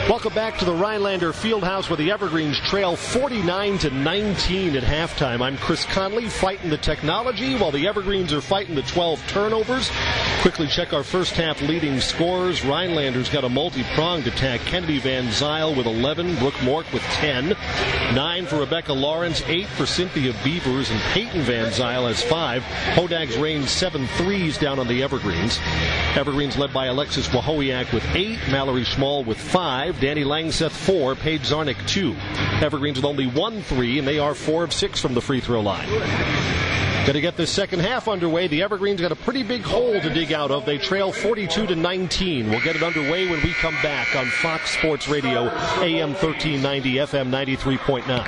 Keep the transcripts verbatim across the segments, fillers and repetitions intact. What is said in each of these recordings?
Welcome back to the Rhinelander Fieldhouse, where the Evergreens trail forty-nine to nineteen at halftime. I'm Chris Conley, fighting the technology while the Evergreens are fighting the twelve turnovers. Quickly check our first half leading scorers. Rhinelander's got a multi-pronged attack. Kennedy Van Zyl with eleven, Brooke Mork with ten, nine for Rebecca Lawrence, eight for Cynthia Beavers, and Peyton Van Zyl has five. Hodag's rained seven threes down on the Evergreens. Evergreens led by Alexis Wahowiak with eight, Mallory Schmall with five, Danny Langseth four, Paige Zarnick two. Evergreens with only one three, and they are four of six from the free throw line. Going to get this second half underway. The Evergreens got a pretty big hole to dig out of. They trail forty-two to nineteen. We'll get it underway when we come back on Fox Sports Radio, A M thirteen ninety, F M ninety-three point nine.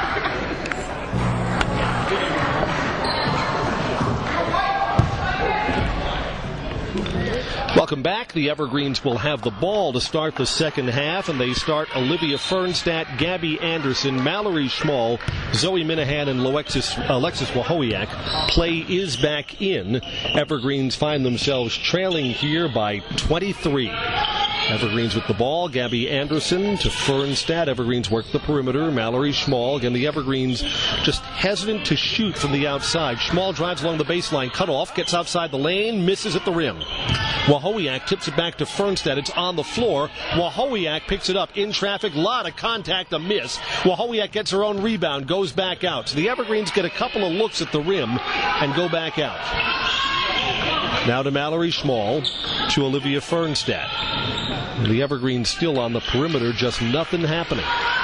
Welcome back. The Evergreens will have the ball to start the second half, and they start Olivia Fernstadt, Gabby Anderson, Mallory Schmall, Zoe Minahan, and Alexis, Alexis Wahowiak. Play is back in. Evergreens find themselves trailing here by twenty-three. Evergreens with the ball. Gabby Anderson to Fernstadt. Evergreens work the perimeter. Mallory Schmall. Again, the Evergreens just hesitant to shoot from the outside. Schmall drives along the baseline. Cut off. Gets outside the lane. Misses at the rim. Wahowiak tips it back to Fernstadt. It's on the floor. Wahowiak picks it up in traffic. Lot of contact. A miss. Wahowiak gets her own rebound. Goes back out. So the Evergreens get a couple of looks at the rim and go back out. Now to Mallory Schmall. To Olivia Fernstadt. The Evergreens still on the perimeter, just nothing happening.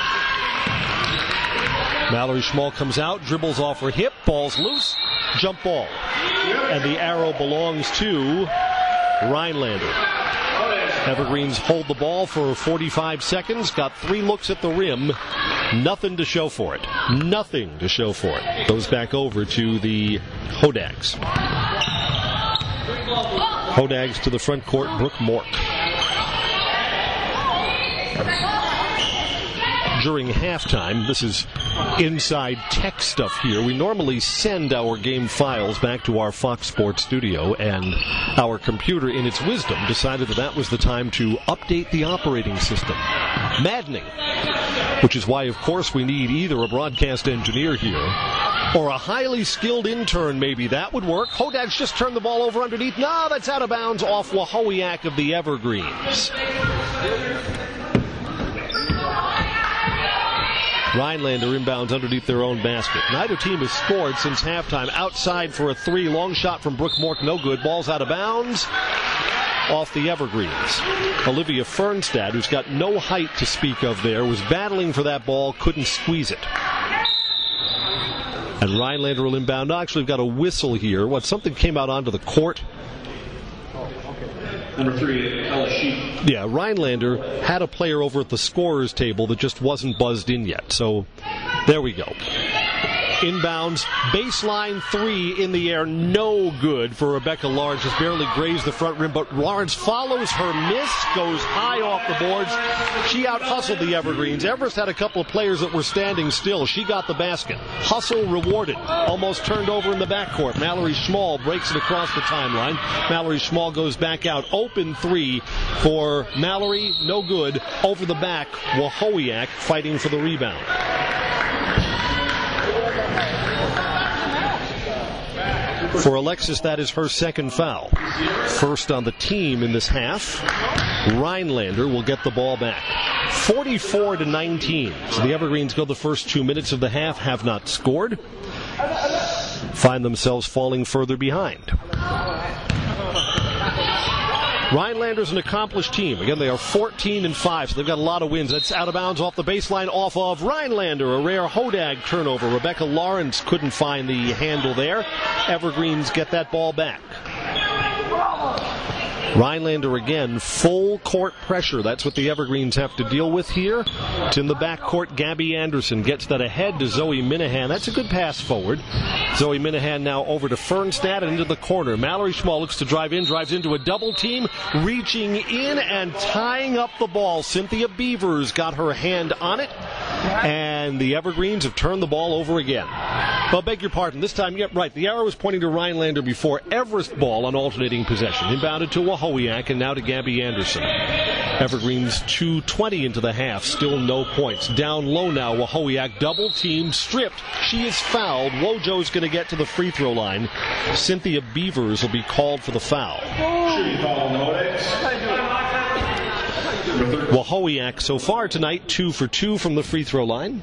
Mallory Schmall comes out, dribbles off her hip, ball's loose, jump ball. And the arrow belongs to Rhinelander. Evergreens hold the ball for forty-five seconds, got three looks at the rim, nothing to show for it. Nothing to show for it. Goes back over to the Hodags. Hodags to the front court, Brooke Mork. During halftime, this is inside tech stuff here. We normally send our game files back to our Fox Sports studio, and our computer, in its wisdom, decided that that was the time to update the operating system. Maddening. Which is why, of course, we need either a broadcast engineer here or a highly skilled intern, maybe. That would work. Hodag's just turned the ball over underneath. No, that's out of bounds off Wahowiak of the Evergreens. Rhinelander inbounds underneath their own basket. Neither team has scored since halftime. Outside for a three. Long shot from Brooke Mork. No good. Ball's out of bounds off the Evergreens. Olivia Fernstadt, who's got no height to speak of there, was battling for that ball. Couldn't squeeze it. And Rhinelander will inbound. No, actually, we've got a whistle here. What, something came out onto the court? Number three, Ella Sheep. Yeah, Rhinelander had a player over at the scorer's table that just wasn't buzzed in yet. So, there we go. Inbounds, baseline three in the air, no good for Rebecca Lawrence. Just barely grazed the front rim, but Lawrence follows her miss, goes high off the boards. She out-hustled the Evergreens. Everest had a couple of players that were standing still. She got the basket. Hustle rewarded. Almost turned over in the backcourt. Mallory Schmall breaks it across the timeline. Mallory Schmall goes back out. Open three for Mallory, no good. Over the back, Wahowiak fighting for the rebound. For Alexis, that is her second foul. First on the team in this half. Rhinelander will get the ball back. forty-four to nineteen. So the Evergreens go the first two minutes of the half, have not scored. Find themselves falling further behind. Rhinelander's an accomplished team. Again, they are fourteen and five, so they've got a lot of wins. That's out of bounds off the baseline off of Rhinelander. A rare Hodag turnover. Rebecca Lawrence couldn't find the handle there. Evergreens get that ball back. Rhinelander again, full court pressure. That's what the Evergreens have to deal with here. It's in the backcourt. Gabby Anderson gets that ahead to Zoe Minahan. That's a good pass forward. Zoe Minahan now over to Fernstadt and into the corner. Mallory Schmall looks to drive in, drives into a double team, reaching in and tying up the ball. Cynthia Beavers got her hand on it, and the Evergreens have turned the ball over again. Well, beg your pardon. This time, yep, right. The arrow was pointing to Rhinelander before. Everest ball on alternating possession. Inbounded to Wahowiak and now to Gabby Anderson. Evergreen's two twenty into the half, still no points. Down low now, Wahowiak double team, stripped. She is fouled. Wojo's going to get to the free throw line. Cynthia Beavers will be called for the foul. Wahowiak so far tonight, two for two from the free throw line.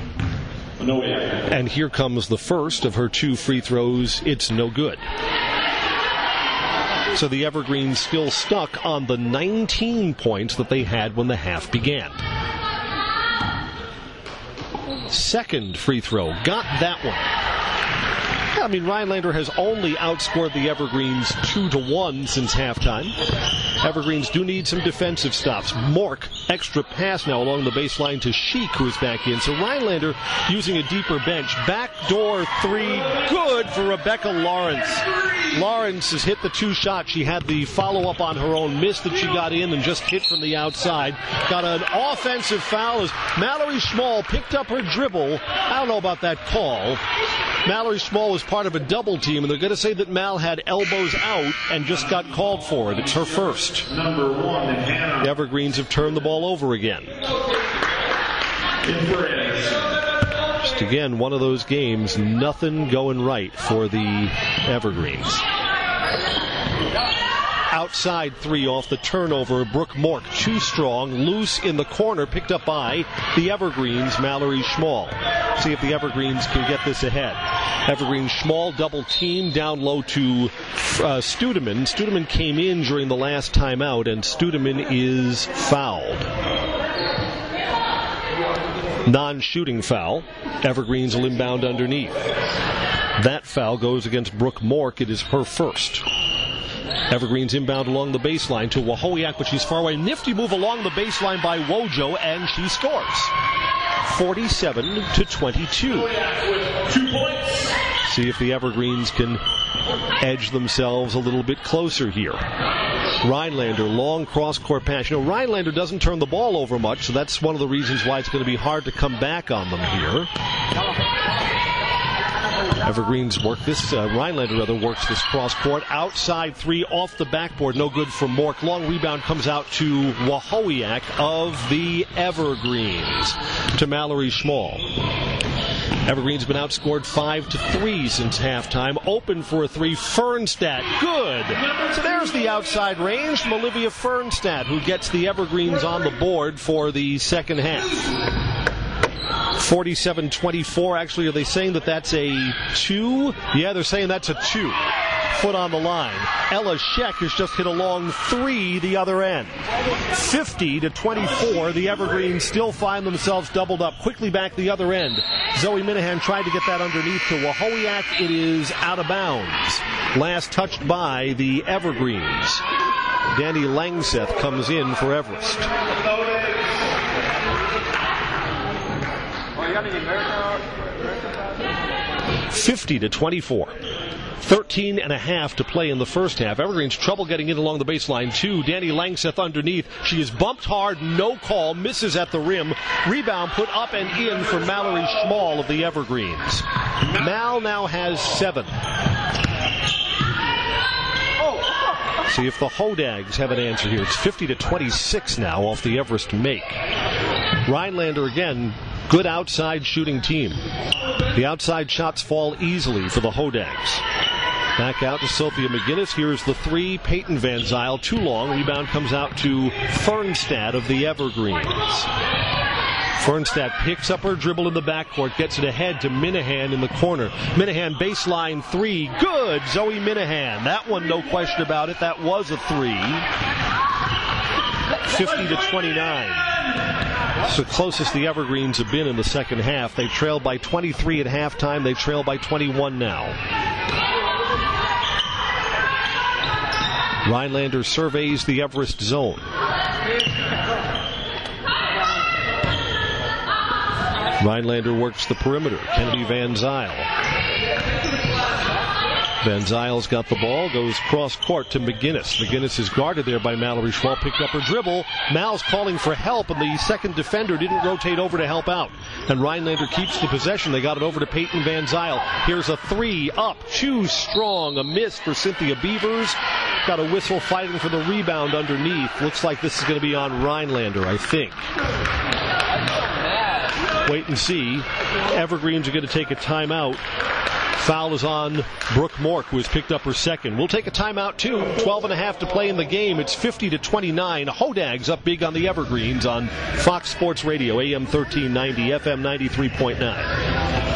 And here comes the first of her two free throws. It's no good. So the Evergreens still stuck on the nineteen points that they had when the half began. Second free throw, got that one. I mean, Rhinelander has only outscored the Evergreens two to one since halftime. Evergreens do need some defensive stops. Mork, extra pass now along the baseline to Sheik, who's back in. So Rhinelander using a deeper bench. Backdoor three, good for Rebecca Lawrence. Lawrence has hit the two shots. She had the follow-up on her own miss that she got in and just hit from the outside. Got an offensive foul as Mallory Schmall picked up her dribble. I don't know about that call. Mallory Schmall was part of a double team, and they're going to say that Mal had elbows out and just got called for it. It's her first. Number one, Hannah. The Evergreens have turned the ball over again. Just again, one of those games, nothing going right for the Evergreens. Outside three off the turnover. Brooke Mork, too strong, loose in the corner, picked up by the Evergreens, Mallory Schmall. See if the Evergreens can get this ahead. Evergreen Schmall double team down low to uh, Studeman. Studeman came in during the last timeout, and Studeman is fouled. Non-shooting foul. Evergreens will inbound underneath. That foul goes against Brooke Mork. It is her first. Evergreens inbound along the baseline to Wahowiak, but she's far away. Nifty move along the baseline by Wojo, and she scores. forty-seven to twenty-two. Two points. See if the Evergreens can edge themselves a little bit closer here. Rhinelander, long cross-court pass. You know, Rhinelander doesn't turn the ball over much, so that's one of the reasons why it's going to be hard to come back on them here. Evergreens work this, uh, Rhinelander rather works this cross-court. Outside three off the backboard, no good for Mork. Long rebound comes out to Wahowiak of the Evergreens, to Mallory Schmall. Evergreen's been outscored five to three since halftime. Open for a three, Fernstadt, good. So there's the outside range from Olivia Fernstadt, who gets the Evergreens on the board for the second half. forty-seven twenty-four. Actually, are they saying that that's a two? Yeah, they're saying that's a two. Foot on the line. Ella Sheck has just hit a long three the other end. fifty to twenty-four. The Evergreens still find themselves doubled up. Quickly back the other end. Zoe Minahan tried to get that underneath to Wahowiak. It is out of bounds. Last touched by the Evergreens. Danny Langseth comes in for Everest. fifty to twenty-four. thirteen and a half to play in the first half. Evergreen's trouble getting in along the baseline, too. Danny Langseth underneath. She is bumped hard, no call, misses at the rim. Rebound put up and in for Mallory Schmall of the Evergreens. Mal now has seven. See if the Hodags have an answer here. It's fifty to twenty-six now off the Everest make. Rhinelander again, good outside shooting team. The outside shots fall easily for the Hodags. Back out to Sophia McGinnis. Here's the three. Peyton Van Zyl, too long. Rebound comes out to Fernstadt of the Evergreens. Fernstadt picks up her dribble in the backcourt, gets it ahead to Minahan in the corner. Minahan baseline three, good. Zoe Minahan. That one, no question about it. That was a three. fifty to twenty-nine. It's the closest the Evergreens have been in the second half. They trailed by twenty-three at halftime. They trail by twenty-one now. Rhinelander surveys the Everest zone. Rhinelander works the perimeter. Kennedy Van Zyl. Van Zyl's got the ball, goes cross-court to McGinnis. McGinnis is guarded there by Mallory Schmall, picked up her dribble. Mal's calling for help, and the second defender didn't rotate over to help out. And Rhinelander keeps the possession. They got it over to Peyton Van Zyl. Here's a three, up, too strong. A miss for Cynthia Beavers. got a whistle fighting for the rebound underneath. Looks like this is going to be on Rhinelander, I think. Wait and see. Evergreens are going to take a timeout. Foul is on Brooke Mork, who has picked up her second. We'll take a timeout, too. twelve and a half to play in the game. It's fifty to twenty-nine. Hodags up big on the Evergreens on Fox Sports Radio, A M thirteen ninety, F M ninety-three point nine.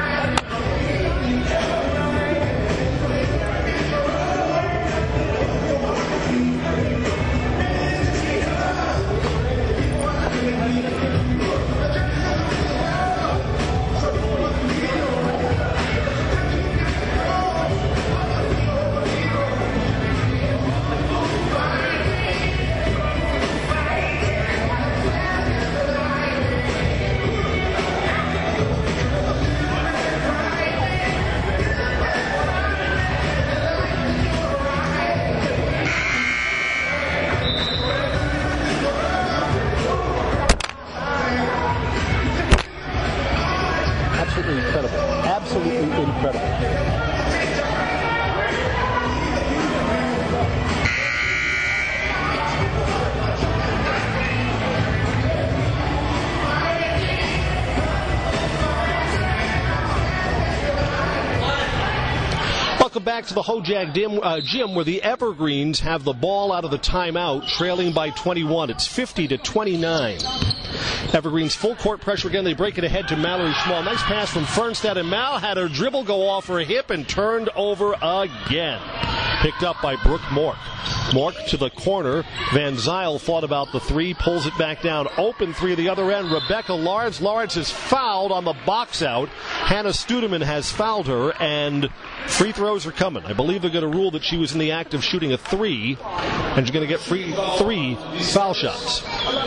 Back to the Hojag dim, uh, gym where the Evergreens have the ball out of the timeout, trailing by twenty-one. It's fifty to twenty-nine. Evergreens full court pressure again. They break it ahead to Mallory Schmall. Nice pass from Fernstad, and Mal had her dribble go off her hip and turned over again. Picked up by Brooke Mork. Mork to the corner. Van Zyl thought about the three, pulls it back down. Open three at the other end. Rebecca Lawrence. Lawrence is fouled on the box out. Hannah Studeman has fouled her, and free throws are coming. I believe they're going to rule that she was in the act of shooting a three, and she's going to get free three foul shots.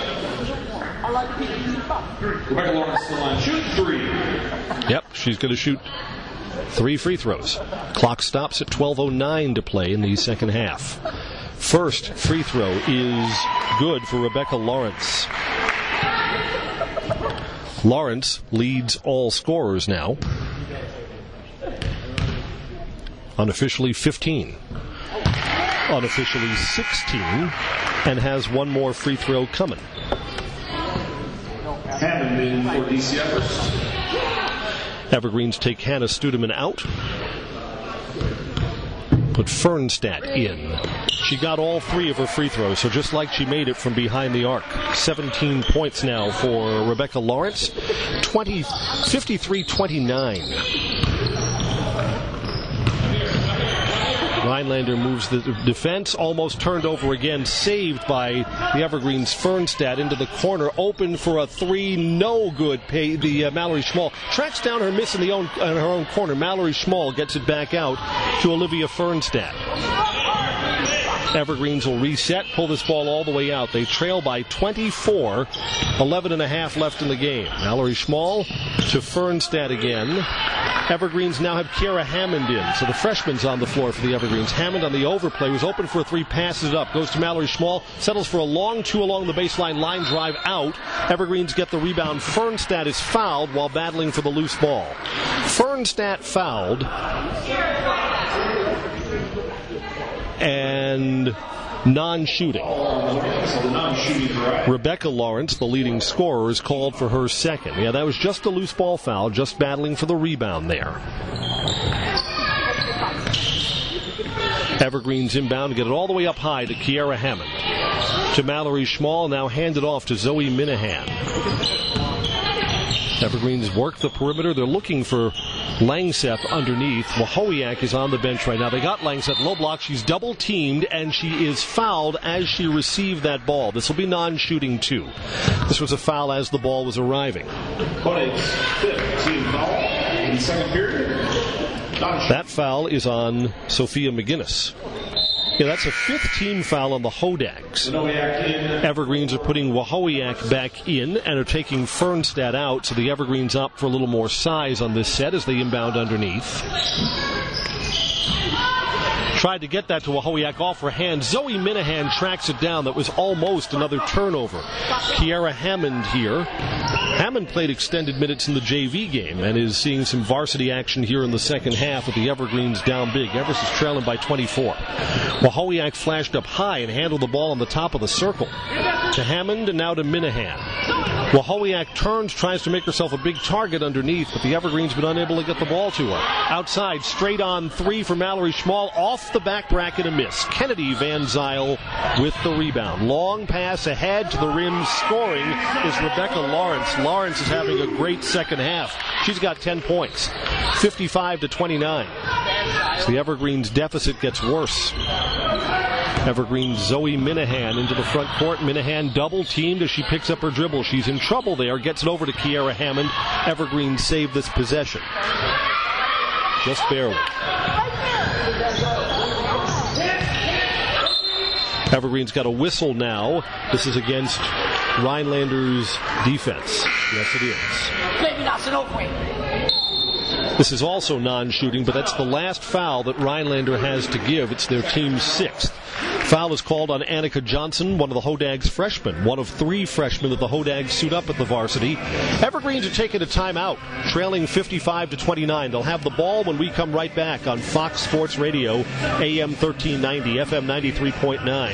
Rebecca Lawrence still on shoot three. Yep, she's going to shoot three free throws. Clock stops at twelve oh nine to play in the second half. First free throw is good for Rebecca Lawrence. Lawrence leads all scorers now. Unofficially fifteen. Unofficially sixteen. And has one more free throw coming. Hammond in for D C Everest. Evergreens take Hannah Studeman out. Put Fernstad in. She got all three of her free throws, so just like she made it from behind the arc. seventeen points now for Rebecca Lawrence. fifty-three twenty-nine. Rhinelander moves the defense, almost turned over again, saved by the Evergreens Fernstad into the corner, open for a three, no good. Pay, the uh, Mallory Schmall tracks down her miss in, the own, in her own corner. Mallory Schmall gets it back out to Olivia Fernstad. Evergreens will reset, pull this ball all the way out. They trail by twenty-four, eleven and a half left in the game. Mallory Schmall to Fernstad again. Evergreens now have Kiara Hammond in, so the freshman's on the floor for the Evergreens. Hammond on the overplay, was open for a three, passes it up, goes to Mallory Schmall, settles for a long two along the baseline, line drive out. Evergreens get the rebound. Fernstad is fouled while battling for the loose ball. Fernstad fouled. And non-shooting. Rebecca Lawrence, the leading scorer, is called for her second. Yeah, that was just a loose ball foul, just battling for the rebound there. Evergreens inbound to get it all the way up high to Kiara Hammond. To Mallory Schmall, now handed off to Zoe Minahan. Evergreens work the perimeter. They're looking for Langseth underneath. Wahowiak is on the bench right now. They got Langseth low block. She's double teamed, and she is fouled as she received that ball. This will be non-shooting too. This was a foul as the ball was arriving. fifth team foul in the second period. That foul is on Sophia McGinnis. Yeah, that's a fifth team foul on the Hodags. Evergreens are putting Wahowiak back in and are taking Fernstad out, so the Evergreens up for a little more size on this set as they inbound underneath. Tried to get that to Wahowiak off her hand. Zoe Minahan tracks it down. That was almost another turnover. Kiara Hammond here Hammond played extended minutes in the J V game and is seeing some varsity action here in the second half with the Evergreens down big. Everest is trailing by twenty-four. Wahowiak flashed up high and handled the ball on the top of the circle. To Hammond and now to Minahan. Wahowiak turns, tries to make herself a big target underneath, but the Evergreens been unable to get the ball to her. Outside, straight on three for Mallory Schmall, off the back bracket, a miss. Kennedy Van Zyl with the rebound. Long pass ahead to the rim, scoring is Rebecca Lawrence. Lawrence is having a great second half. She's got ten points, fifty-five to twenty-nine. So the Evergreens deficit gets worse. Evergreen Zoe Minahan into the front court. Minahan double teamed as she picks up her dribble. She's in trouble there. Gets it over to Kiara Hammond. Evergreen saved this possession. Just barely. Evergreen's got a whistle now. This is against Rhinelander's defense. Yes, it is. This is also non-shooting, but that's the last foul that Rhinelander has to give. It's their team's sixth. Foul is called on Annika Johnson, one of the Hodags freshmen, one of three freshmen that the Hodags suit up at the varsity. Evergreens are taking a timeout, trailing fifty-five to twenty-nine. They'll have the ball when we come right back on Fox Sports Radio, A M thirteen ninety, F M ninety-three point nine.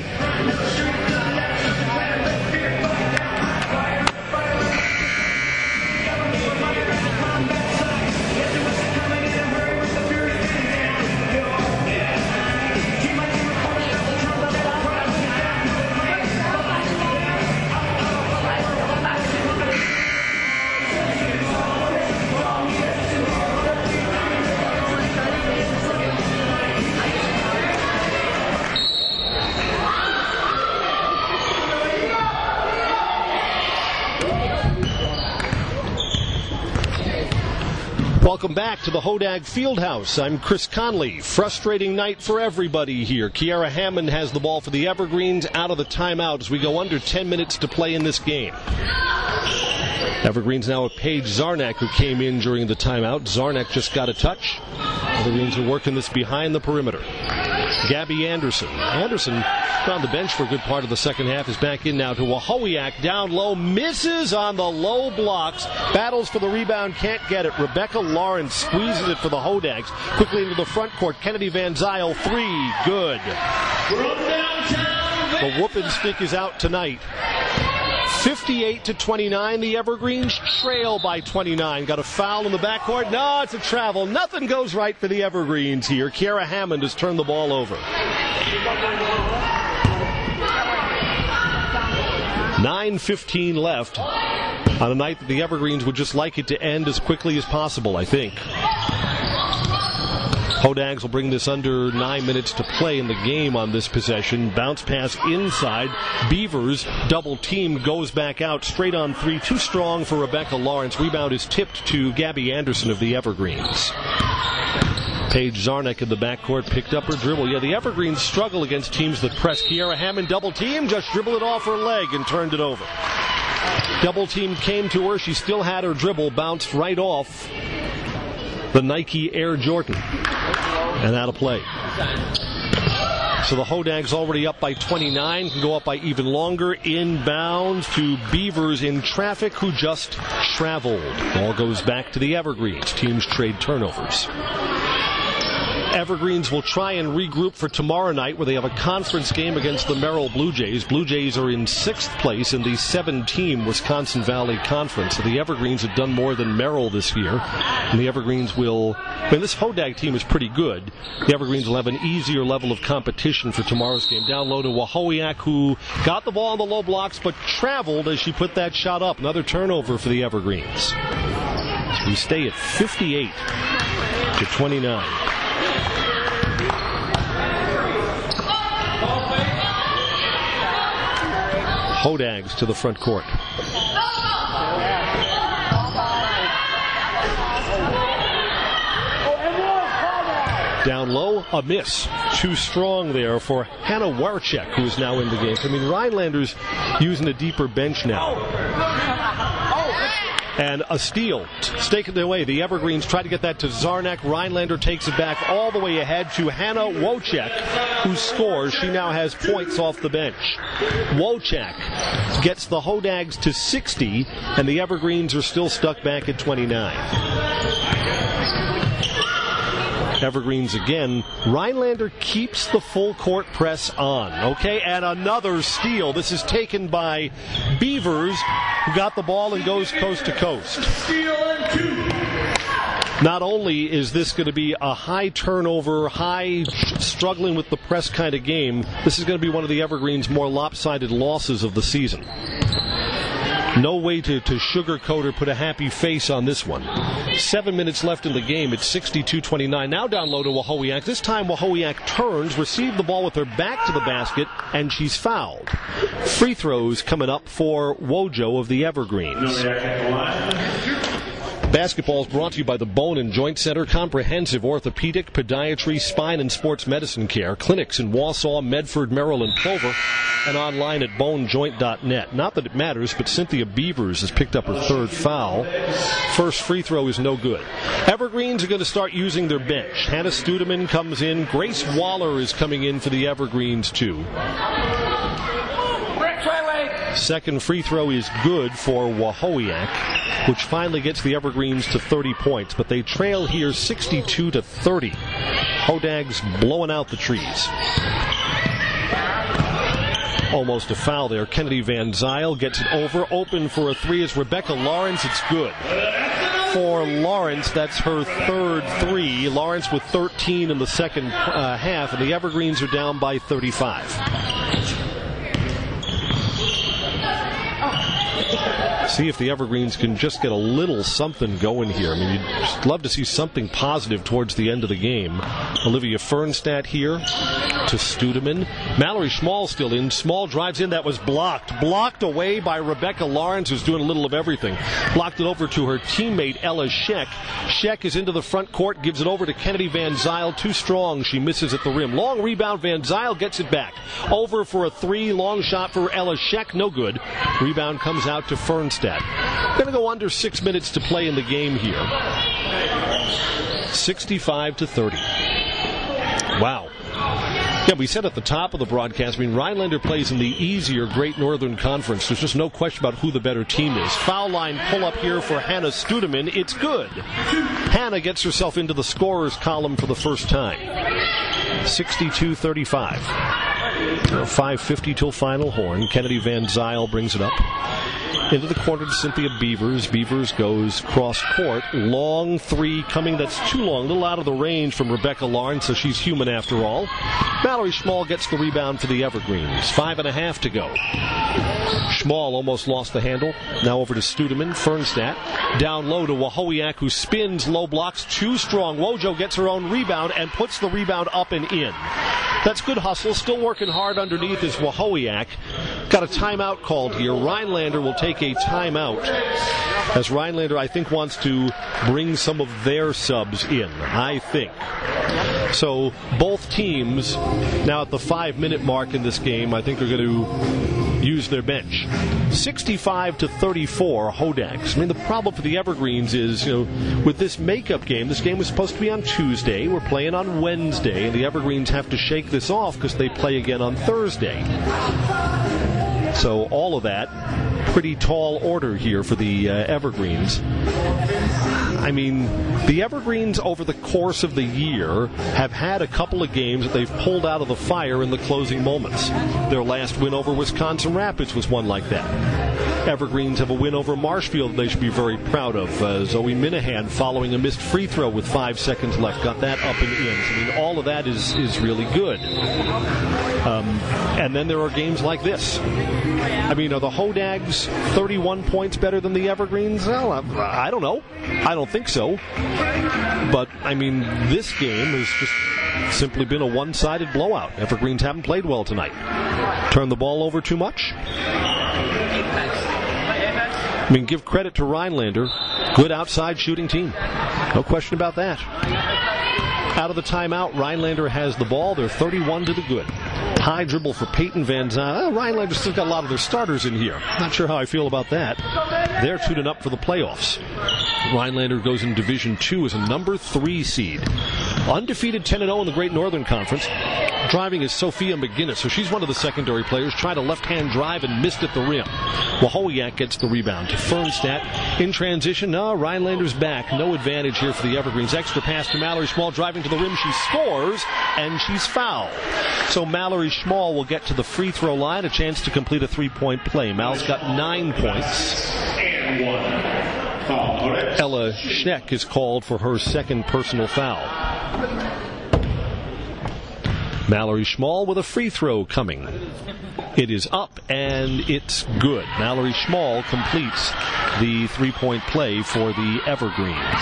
Welcome back to the Hodag Fieldhouse. I'm Chris Conley. Frustrating night for everybody here. Kiara Hammond has the ball for the Evergreens out of the timeout as we go under ten minutes to play in this game. Evergreens now with Paige Zarnak, who came in during the timeout. Zarnak just got a touch. Evergreens are working this behind the perimeter. Gabby Anderson. Anderson on the bench for a good part of the second half, is back in now to Wahowiak. Down low, misses on the low blocks. Battles for the rebound, can't get it. Rebecca Lawrence squeezes it for the Hodags. Quickly into the front court, Kennedy Van Zyl, three, good. The whooping stick is out tonight. fifty-eight to twenty-nine, the Evergreens trail by twenty-nine. Got a foul in the backcourt. No, it's a travel. Nothing goes right for the Evergreens here. Kiara Hammond has turned the ball over. nine fifteen left on a night that the Evergreens would just like it to end as quickly as possible, I think. Hodags will bring this under nine minutes to play in the game on this possession. Bounce pass inside. Beavers double team goes back out. Straight on three. Too strong for Rebecca Lawrence. Rebound is tipped to Gabby Anderson of the Evergreens. Paige Zarnak in the backcourt picked up her dribble. Yeah, the Evergreens struggle against teams that press. Kiara Hammond double team. Just dribbled it off her leg and turned it over. Double team came to her. She still had her dribble. Bounced right off the Nike Air Jordan. And out of play. So the Hodags already up by twenty-nine, can go up by even longer. Inbounds to Beavers in traffic, who just traveled. Ball goes back to the Evergreens. Teams trade turnovers. Evergreens will try and regroup for tomorrow night, where they have a conference game against the Merrill Blue Jays. Blue Jays are in sixth place in the seven-team Wisconsin Valley Conference. So the Evergreens have done more than Merrill this year. And the Evergreens will... I mean, this Hodag team is pretty good. The Evergreens will have an easier level of competition for tomorrow's game. Down low to Wahowiak, who got the ball on the low blocks, but traveled as she put that shot up. Another turnover for the Evergreens. So we stay at fifty-eight to twenty-nine. Hodags to the front court. Down low, a miss. Too strong there for Hannah Warchek, who is now in the game. I mean, Rhinelander's using a deeper bench now. And a steal, taken away. The Evergreens try to get that to Zarnak. Rhinelander takes it back all the way ahead to Hannah Wojcik, who scores. She now has points off the bench. Wojcik gets the Hodags to sixty, and the Evergreens are still stuck back at twenty-nine. Evergreens again. Rhinelander keeps the full court press on. Okay, and another steal. This is taken by Beavers, who got the ball and goes coast to coast. Not only is this going to be a high turnover, high struggling with the press kind of game, this is going to be one of the Evergreens' more lopsided losses of the season. No way to, to sugarcoat or put a happy face on this one. Seven minutes left in the game. It's sixty-two twenty-nine. Now down low to Wahowiak. This time Wahowiak turns, receives the ball with her back to the basket, and she's fouled. Free throws coming up for Wojo of the Evergreens. Basketball is brought to you by the Bone and Joint Center, comprehensive orthopedic, podiatry, spine, and sports medicine care. Clinics in Wausau, Medford, Merrill, and Plover, and online at bone joint dot net. Not that it matters, but Cynthia Beavers has picked up her third foul. First free throw is no good. Evergreens are going to start using their bench. Hannah Studeman comes in. Grace Waller is coming in for the Evergreens, too. Second free throw is good for Wahowiak, which finally gets the Evergreens to thirty points, but they trail here sixty-two to thirty. Hodags blowing out the trees. Almost a foul there. Kennedy Van Zyl gets it over. Open for a three is Rebecca Lawrence. It's good. For Lawrence, that's her third three. Lawrence with thirteen in the second uh, half, and the Evergreens are down by thirty-five. See if the Evergreens can just get a little something going here. I mean, you'd just love to see something positive towards the end of the game. Olivia Fernstadt here to Studeman. Mallory Small still in. Small drives in. That was blocked. Blocked away by Rebecca Lawrence, who's doing a little of everything. Blocked it over to her teammate, Ella Scheck. Scheck is into the front court, gives it over to Kennedy Van Zyl. Too strong. She misses at the rim. Long rebound. Van Zyl gets it back. Over for a three. Long shot for Ella Scheck. No good. Rebound comes out to Fernstadt. Going to go under six minutes to play in the game here. sixty-five to thirty. Wow. Yeah, we said at the top of the broadcast, I mean, Rhinelander plays in the easier Great Northern Conference. There's just no question about who the better team is. Foul line pull up here for Hannah Studeman. It's good. Hannah gets herself into the scorer's column for the first time. sixty-two thirty-five. five fifty till final horn. Kennedy Van Zyl brings it up. Into the corner to Cynthia Beavers. Beavers goes cross court. Long three coming. That's too long. A little out of the range from Rebecca Lawrence, so she's human after all. Mallory Small gets the rebound for the Evergreens. Five and a half to go. Small almost lost the handle. Now over to Studeman. Fernstadt. Down low to Wahowiak, who spins low blocks. Too strong. Wojo gets her own rebound and puts the rebound up and in. That's good hustle. Still working hard underneath is Wahowiak. Got a timeout called here. Rhinelander will take a timeout, as Rhinelander, I think, wants to bring some of their subs in, I think. So both teams, now at the five-minute mark in this game, I think are going to use their bench. sixty-five to thirty-four, Hodags. I mean, the problem for the Evergreens is, you know, with this makeup game, this game was supposed to be on Tuesday. We're playing on Wednesday, and the Evergreens have to shake this off because they play again on Thursday. So all of that, pretty tall order here for the uh, Evergreens. I mean, the Evergreens over the course of the year have had a couple of games that they've pulled out of the fire in the closing moments. Their last win over Wisconsin Rapids was one like that. Evergreens have a win over Marshfield they should be very proud of. Uh, Zoe Minahan following a missed free throw with five seconds left. Got that up and in. I mean, all of that is, is really good. Um, and then there are games like this. I mean, are the Hodags thirty-one points better than the Evergreens? Well, I, I don't know. I don't think so. But, I mean, this game has just simply been a one-sided blowout. Evergreens haven't played well tonight. Turned the ball over too much? I mean, give credit to Rhinelander. Good outside shooting team. No question about that. Out of the timeout, Rhinelander has the ball. They're thirty-one to the good. High dribble for Peyton Van Zyl. Oh, Rhinelander still got a lot of their starters in here. Not sure how I feel about that. They're tuning up for the playoffs. Rhinelander goes in Division two as a number three seed. Undefeated ten and oh in the Great Northern Conference. Driving is Sophia McGinnis, so she's one of the secondary players. Tried a left-hand drive and missed at the rim. Wahowiak gets the rebound to Fernstadt. In transition, no, Rhinelander's back. No advantage here for the Evergreens. Extra pass to Mallory Schmall, driving to the rim. She scores, and she's fouled. So Mallory Schmall will get to the free throw line, a chance to complete a three-point play. Mal's got nine points. And one. Ella Schneck is called for her second personal foul. Mallory Schmall with a free throw coming. It is up, and it's good. Mallory Schmall completes the three-point play for the Evergreens.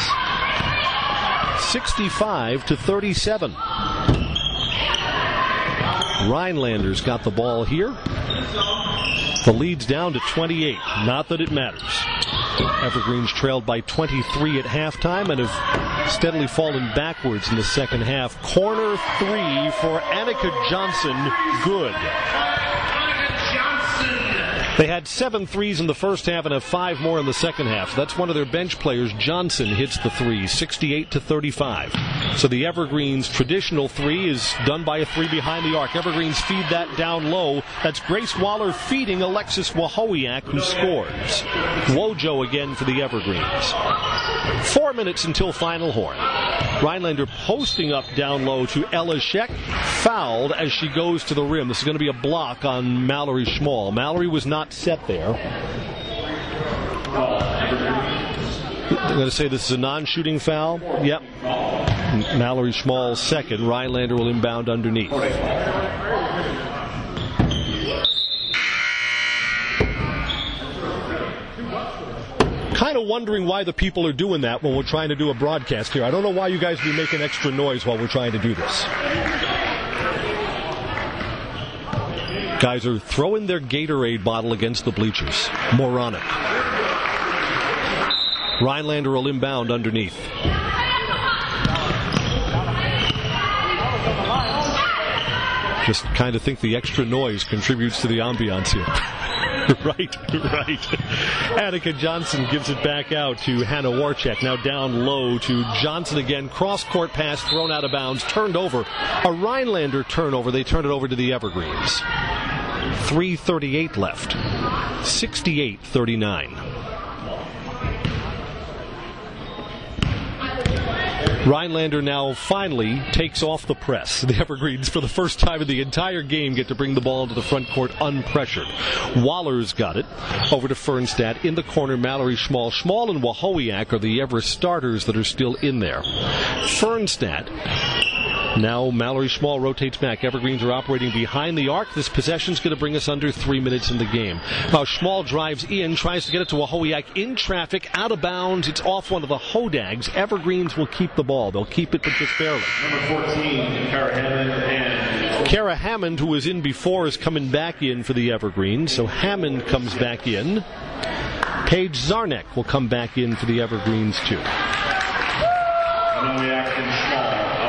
sixty-five to thirty-seven. Rhinelanders got the ball here. The lead's down to twenty-eight. Not that it matters. Evergreens trailed by twenty-three at halftime and have steadily fallen backwards in the second half. Corner three for Annika Johnson. Good. They had seven threes in the first half and have five more in the second half. That's one of their bench players. Johnson hits the three, sixty-eight to thirty-five. So the Evergreens' traditional three is done by a three behind the arc. Evergreens feed that down low. That's Grace Waller feeding Alexis Wahowiak, who scores. Wojo again for the Evergreens. Four minutes until final horn. Rhinelander posting up down low to Ella Scheck, fouled as she goes to the rim. This is going to be a block on Mallory Schmall. Mallory was not set there. I'm going to say this is a non-shooting foul. Yep. Mallory Schmall's second. Rhinelander will inbound underneath. Kind of wondering why the people are doing that when we're trying to do a broadcast here. I don't know why you guys be making extra noise while we're trying to do this. Guys are throwing their Gatorade bottle against the bleachers. Moronic. Rhinelander will inbound underneath. Just kind of think the extra noise contributes to the ambiance here. Right, right. Annika Johnson gives it back out to Hannah Warchek. Now down low to Johnson again. Cross-court pass thrown out of bounds. Turned over. A Rhinelander turnover. They turn it over to the Evergreens. three thirty-eight left. sixty-eight thirty-nine. Rhinelander now finally takes off the press. The Evergreens, for the first time in the entire game, get to bring the ball into the front court unpressured. Waller's got it. Over to Fernstadt. In the corner, Mallory Schmall. Schmall and Wahowiak are the Everest starters that are still in there. Fernstadt. Now Mallory Schmall rotates back. Evergreens are operating behind the arc. This possession's going to bring us under three minutes in the game. Now Schmall drives in, tries to get it to Wahowiak in traffic, out of bounds. It's off one of the Hodags. Evergreens will keep the ball. They'll keep it, but just barely. Number fourteen, Kara Hammond. And Kara Hammond, who was in before, is coming back in for the Evergreens. So Hammond comes back in. Paige Zarnek will come back in for the Evergreens, too. Wahowiak and Schmall.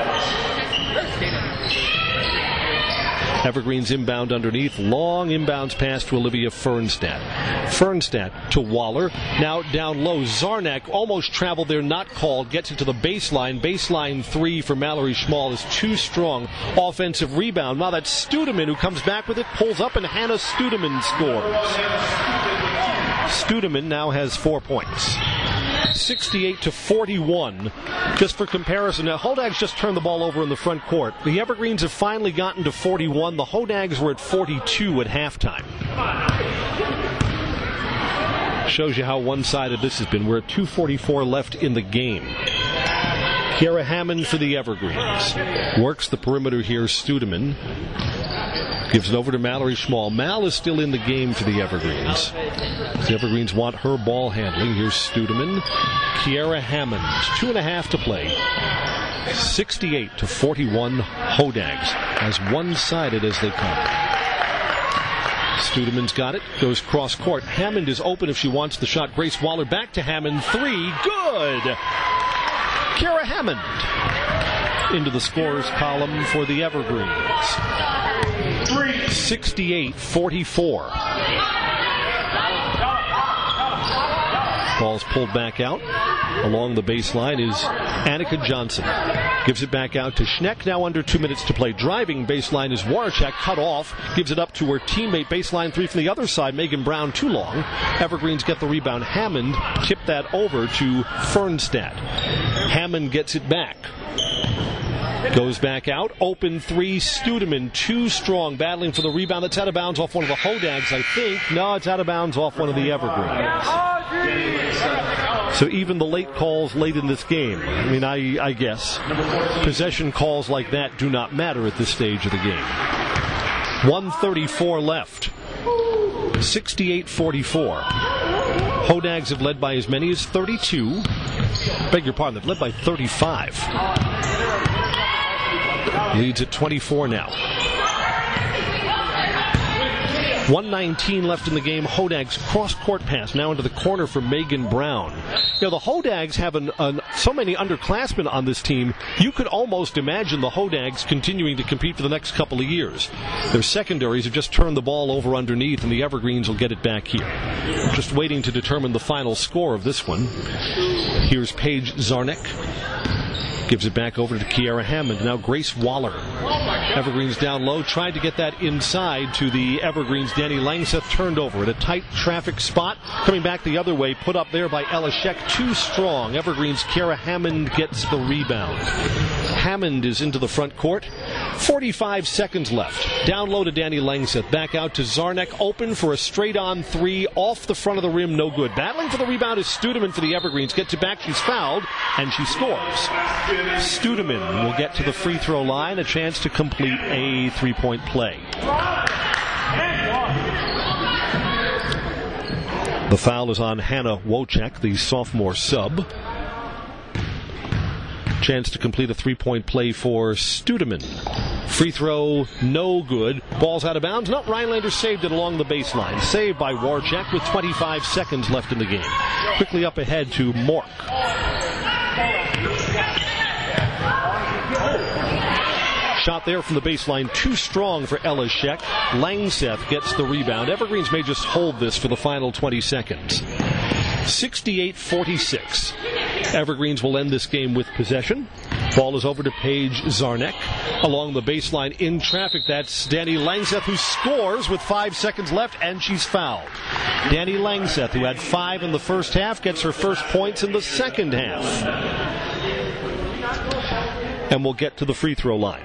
Evergreens inbound underneath. Long inbounds pass to Olivia Fernstadt. Fernstadt to Waller. Now down low. Zarnak almost traveled there, not called. Gets it to the baseline. Baseline three for Mallory Schmall is too strong. Offensive rebound. Now that's Studeman who comes back with it. Pulls up, and Hannah Studeman scores. Studeman now has four points. sixty-eight to forty-one. Just for comparison, now Hodags just turned the ball over in the front court. The Evergreens have finally gotten to forty-one. The Hodags were at forty-two at halftime. Shows you how one-sided this has been. We're at two forty-four left in the game. Kiara Hammond for the Evergreens. Works the perimeter here, Studeman. Gives it over to Mallory Schmall. Mal is still in the game for the Evergreens. The Evergreens want her ball handling. Here's Studeman. Kiara Hammond. Two and a half to play. sixty-eight to forty-one. Hodags. As one-sided as they come. Studeman's got it. Goes cross-court. Hammond is open if she wants the shot. Grace Waller back to Hammond. Three. Good! Kiara Hammond into the scorers column for the Evergreens. sixty-eight forty-four. Ball's pulled back out. Along the baseline is Annika Johnson. Gives it back out to Schneck. Now under two minutes to play. Driving baseline is Warchak. Cut off. Gives it up to her teammate. Baseline three from the other side. Megan Brown too long. Evergreens get the rebound. Hammond tip that over to Fernstadt. Hammond gets it back. Goes back out. Open three. Studeman too strong. Battling for the rebound. That's out of bounds off one of the Hodags, I think. No, it's out of bounds off one of the Evergreens. So even the late calls late in this game, I mean, I, I guess, possession calls like that do not matter at this stage of the game. one thirty-four left. sixty-eight forty-four. Hodags have led by as many as thirty-two. Beg your pardon, they've led by thirty-five. Leads at twenty-four now. one nineteen left in the game. Hodags cross-court pass now into the corner for Megan Brown. You know, the Hodags have an, an, so many underclassmen on this team, you could almost imagine the Hodags continuing to compete for the next couple of years. Their secondaries have just turned the ball over underneath, and the Evergreens will get it back here. Just waiting to determine the final score of this one. Here's Paige Zarnek. Gives it back over to Kiara Hammond. Now Grace Waller. Evergreens down low. Tried to get that inside to the Evergreens. Danny Langseth turned over at a tight traffic spot. Coming back the other way. Put up there by Ella Sheck. Too strong. Evergreens. Kiara Hammond gets the rebound. Hammond is into the front court. forty-five seconds left. Down low to Danny Langseth. Back out to Zarnek. Open for a straight-on three. Off the front of the rim. No good. Battling for the rebound is Studeman for the Evergreens. Gets it back. She's fouled. And she scores. Studeman will get to the free throw line, a chance to complete a three-point play. The foul is on Hannah Wojcik, the sophomore sub. Chance to complete a three-point play for Studeman. Free throw, no good. Ball's out of bounds. No, Rhinelander saved it along the baseline. Saved by Warchak with twenty-five seconds left in the game. Quickly up ahead to Mork. Shot there from the baseline, too strong for Ella Sheck. Langseth gets the rebound. Evergreens may just hold this for the final twenty seconds. sixty-eight forty-six. Evergreens will end this game with possession. Ball is over to Paige Zarnek. Along the baseline in traffic, that's Danny Langseth, who scores with five seconds left, and she's fouled. Danny Langseth, who had five in the first half, gets her first points in the second half. And we'll get to the free throw line.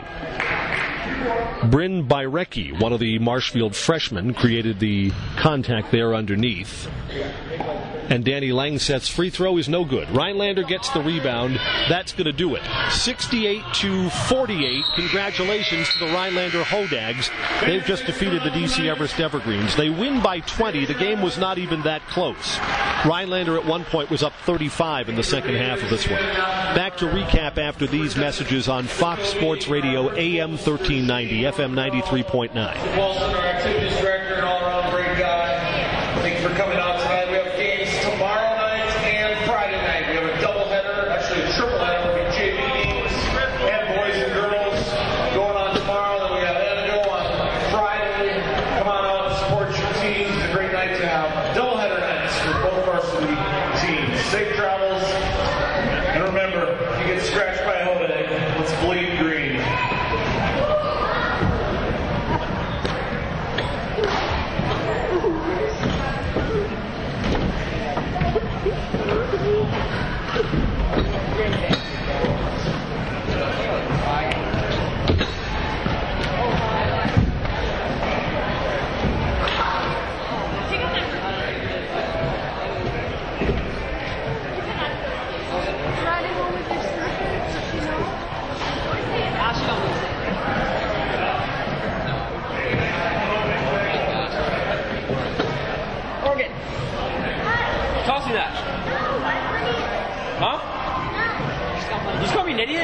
Bryn Byrecki, one of the Marshfield freshmen, created the contact there underneath. And Danny Langseth's free throw is no good. Rhinelander gets the rebound. That's going to do it. sixty-eight to forty-eight. Congratulations to the Rhinelander Hodags. They've just defeated the D C Everest Evergreens. They win by twenty. The game was not even that close. Rhinelander at one point was up thirty-five in the second half of this one. Back to recap after these messages on Fox Sports Radio, A M thirteen ninety, F M ninety-three point nine. Walton, our activities director and all-around great guy. Thanks for coming out tonight. We have games tomorrow night and Friday night. We have a doubleheader, actually a triple header. We have J V teams and boys and girls going on tomorrow. Then we have Antigo on Friday. Come on out and support your teams. It's a great night to have doubleheader nights for both varsity teams. Safe travels. And remember, if you get scratched by a Hodag, let's bleed green. Morgan, toss me that. Huh? You just call me an idiot?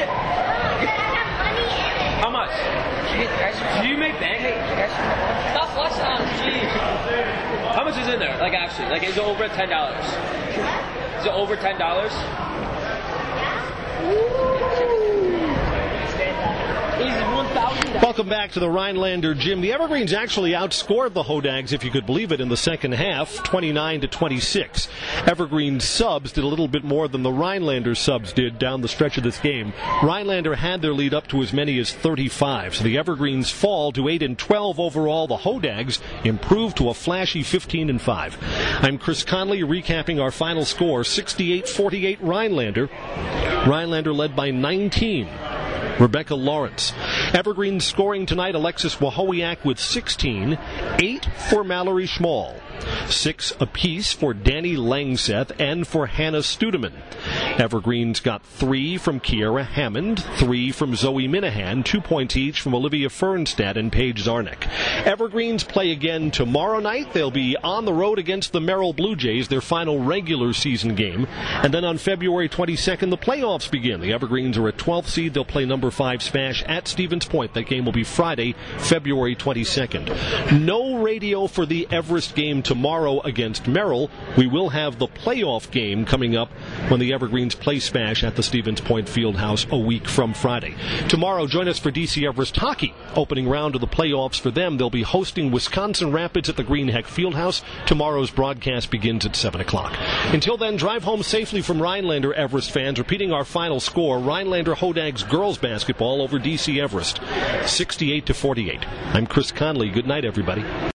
How much? Do you make bank? Stop flexing on us, jeez. How much is in there? Like actually, like is it over ten dollars? Is it over ten dollars? Is one thousand dollars. Welcome back to the Rhinelander Gym. The Evergreens actually outscored the Hodags, if you could believe it, in the second half, twenty-nine to twenty-six. Evergreen subs did a little bit more than the Rhinelander subs did down the stretch of this game. Rhinelander had their lead up to as many as thirty-five. So the Evergreens fall to eight and twelve overall. The Hodags improve to a flashy fifteen and five. I'm Chris Conley, recapping our final score, sixty-eight forty-eight Rhinelander. Rhinelander led by nineteen. Rebecca Lawrence. Evergreen scoring tonight, Alexis Wahowiak with sixteen, eight for Mallory Schmall, six apiece for Danny Langseth and for Hannah Studeman. Evergreen's got three from Kiara Hammond, three from Zoe Minahan, two points each from Olivia Fernstad and Paige Zarnick. Evergreens play again tomorrow night. They'll be on the road against the Merrill Blue Jays, their final regular season game. And then on February twenty-second, the playoffs begin. The Evergreens are a twelfth seed. They'll play number five Smash at Stevens Point. That game will be Friday, February twenty-second. No radio for the Everest game tomorrow against Merrill. We will have the playoff game coming up when the Evergreens play Smash at the Stevens Point Fieldhouse a week from Friday. Tomorrow, join us for D C Everest hockey. Opening round of the playoffs for them. They'll be hosting Wisconsin Rapids at the Greenheck Fieldhouse. Tomorrow's broadcast begins at seven o'clock. Until then, drive home safely from Rhinelander, Everest fans. Repeating our final score, Rhinelander Hodags girls basketball over D C Everest, sixty-eight to forty-eight. I'm Chris Conley. Good night, everybody.